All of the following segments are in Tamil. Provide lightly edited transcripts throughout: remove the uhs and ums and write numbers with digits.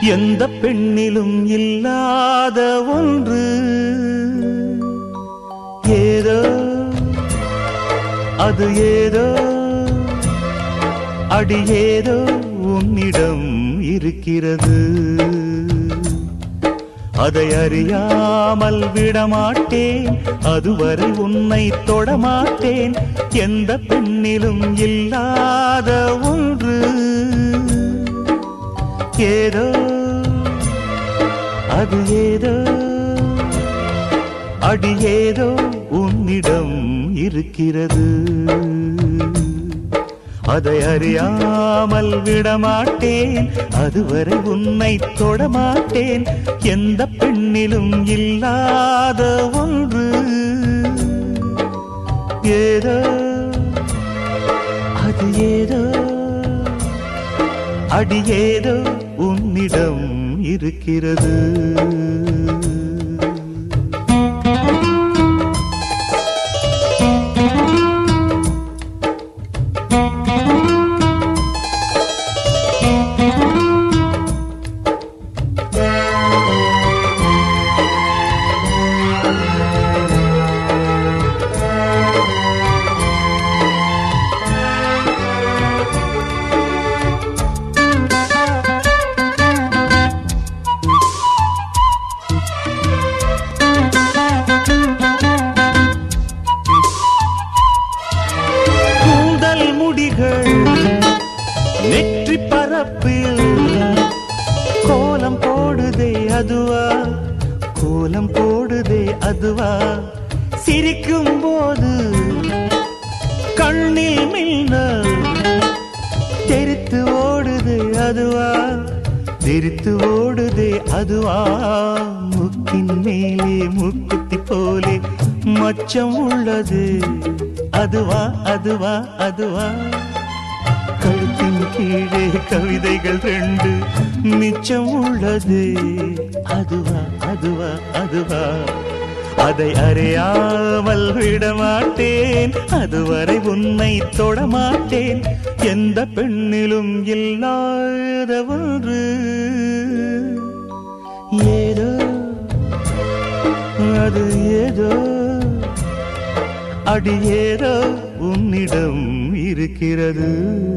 எந்த பெண்ணிலும் இல்லாத ஒன்று ஏதோ அது ஏதோ அடி ஏதோ உன்னிடம் இருக்கிறது. அதை அறியாமல் விடமாட்டேன், அதுவரை உன்னை தொடமாட்டேன். எந்த பெண்ணிலும் இல்லாத ஒன்று ஏதோ அது ஏதோ அடி ஏதோ உன்னிடம் இருக்கிறது. அதை அறியாமல் விடமாட்டேன், அதுவரை உன்னை தொடமாட்டேன். எந்த பெண்ணிலும் இல்லாத ஒன்று ஏதோ அது ஏதோ அடி ஏதோ உன்னிடம் இருக்கிறது. நெற்றி பரப்பில் கோலம் போடுதே அதுவா, கோலம் போடுதே அதுவா. சிரிக்கும் போது கண்ணில் மின்னல் தெரித்து ஓடுதே அதுவா, தெரித்து ஓடுதே அதுவா. முக்கின் மேலே முக்குத்தி போலே மச்சம் உள்ளது அதுவா அதுவா அதுவா. கழுத்தின் கீழே கவிதைகள் ரெண்டு மிச்சம் உள்ளது அதுவா அதுவா அதுவா. அதை அறியாமல் விடமாட்டேன், அதுவரை உன்னை தொடமாட்டேன். எந்த பெண்ணிலும் இல்லாத ஒன்று ஏதோ அது ஏதோ அடி ஏதோ உன்னிடம் இருக்கிறது.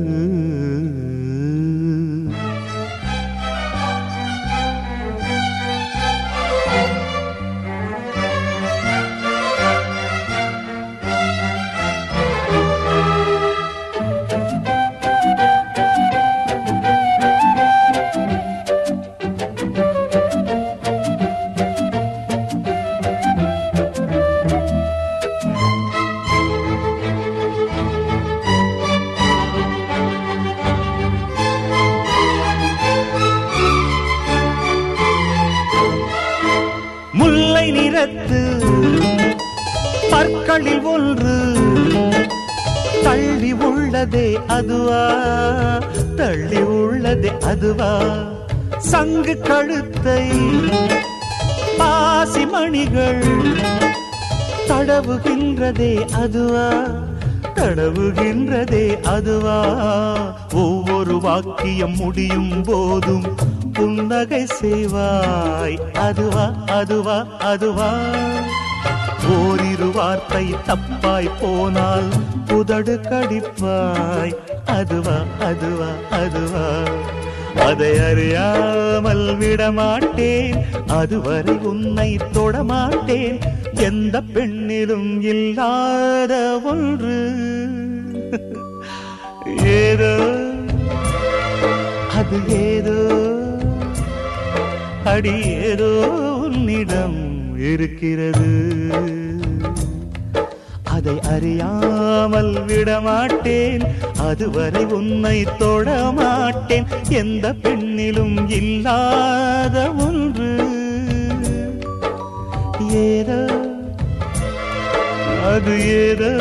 முல்லை நிறத்து பற்களில் ஒன்று தள்ளி உள்ளதே அதுவா, தள்ளி உள்ளதே அதுவா. சங்கு கழுத்தை பாசிமணிகள் தடவுகின்றதே அதுவா, தடவுகின்றதே அதுவா. ஒவ்வொரு வாக்கியம் முடியும் போதும் புன்னகை செய்வாய் அதுவா அதுவா அதுவா. ஓரிரு வார்த்தை தப்பாய் போனால் புதடு கடிப்பாய் அதுவா அதுவா அதுவா. அதை அறியாமல் விடமாட்டேன், அதுவரை உன்னை தொடமாட்டேன். எந்த பெண்ணிலும் இல்லாத ஒன்று ஏதோ அது ஏதோ அடி ஏதோ உன்னிடம் இருக்கிறது. அதை அறியாமல் விடமாட்டேன், அதுவரை உன்னை தொடமாட்டேன். எந்த பெண்ணிலும் இல்லாத ஒன்று ஏதோ அது ஏதோ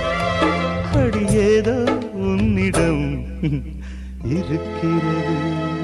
அடி ஏதோ உன்னிடம் இருக்கிறது.